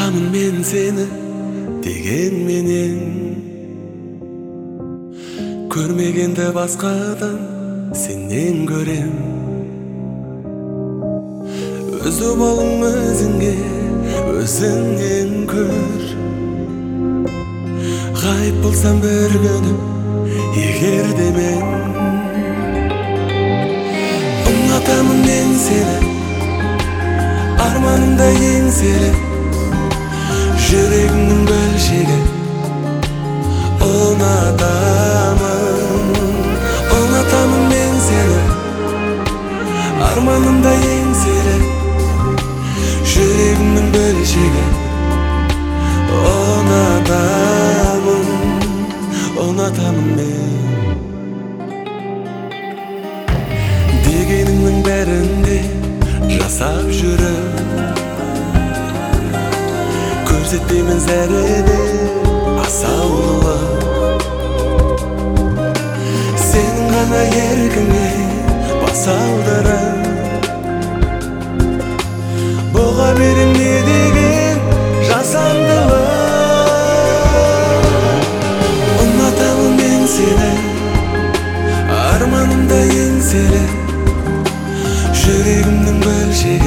Ұнатамын мен сені дегенменен, көрмегенді басқадан сенен көрем. Өзі болың өзіңе, өзіңнен көр. Ғайып болсам бір күні, егер де мен. Ұнатамын мен сені, арманымда еңселі, жүрегімнің бөлшегі. Ұнатамын мен сені, арманымда еңселі, жүрегімнің бөлшегі. Ұнатамын мен. Дегеніңнің бәрінде жасап жүріп, көрсетпеймін зәрені асаулы. Сенің ғана еркіңе бас алдырып, боға берем не деген жасандылық. Ұнатамын мен сені, арманымда еңселі, жүрегімнің бөлшегі.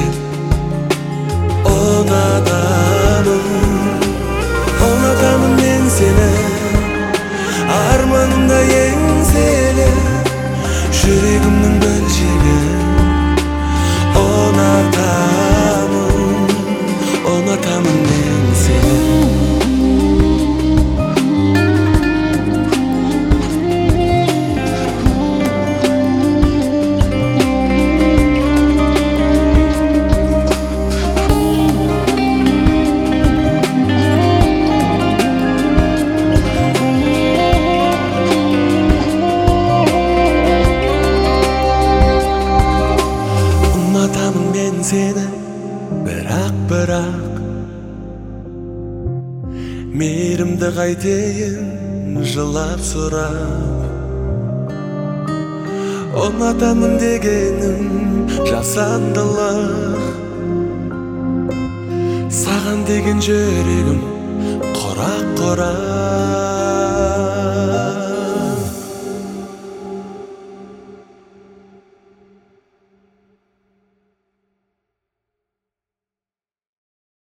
Ұнатамын мен сені, арманымда еңселі, жүрегімнің бөлшегі. Ұнатамын мен сені. Ұнатамын мен сені, бірақ мейірімді қайтейін жылап сұрап. Ұнатамын дегенім жасандылық, саған деген жүрегім құрақ.